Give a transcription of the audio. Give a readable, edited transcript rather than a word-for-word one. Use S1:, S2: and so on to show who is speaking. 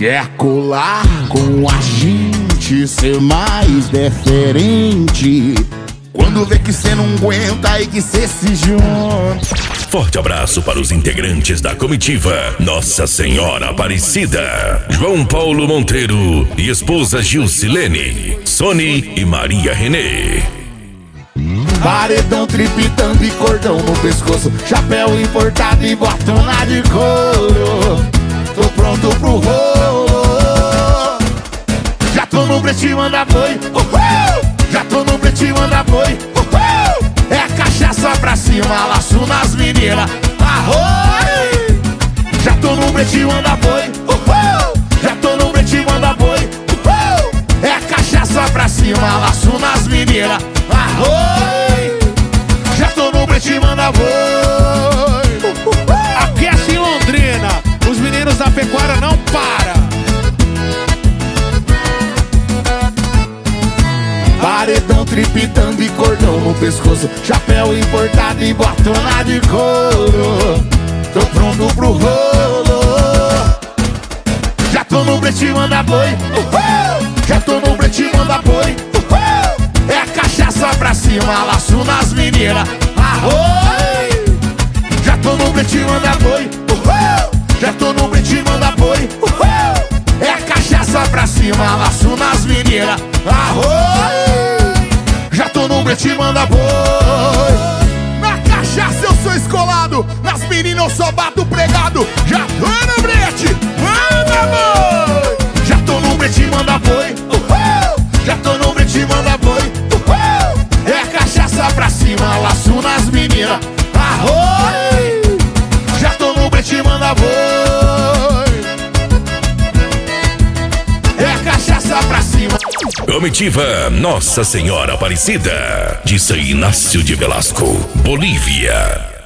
S1: Quer colar com a gente, ser mais diferente. Quando vê que cê não aguenta e que cê se junta.
S2: Forte abraço para os integrantes da comitiva Nossa Senhora Aparecida, João Paulo Monteiro e esposa Gilcilene, Sony e Maria Renê.
S1: Paredão, tripitando e cordão no pescoço, chapéu importado e botona de couro. Tô pronto pro rolo. Já tô no brete, manda boi. Já tô no brete, manda boi. É a cachaça pra cima, laço nas meninas. Arroi! Já tô no brete, manda boi. Já tô no brete, manda boi. É a cachaça pra cima, laço nas meninas. Arroi! Já tô no brete, manda boi.
S3: Aquece em Londrina, os meninos da pecuária não param.
S1: Paredão, tripitando e cordão no pescoço, chapéu importado e botona de couro. Tô pronto pro rolo. Já tô no brete, manda boi. Já tô no brete, manda boi. É a cachaça pra cima, laço nas meninas. Arroi! Já tô no brete, manda boi. Já tô no brete, manda boi. É a cachaça pra cima, laço nas meninas. Arroi! Já tô no brete, manda boi. Na cachaça eu sou escolado, nas meninas eu só bato pregado. Já tô no brete, manda boi. Já tô no brete, manda boi. Já tô no brete, manda boi. É a cachaça pra cima, laço nas meninas. Arroi! Já tô no brete, manda boi. É a cachaça pra cima.
S2: Comitiva Nossa Senhora Aparecida, de São Inácio de Velasco, Bolívia.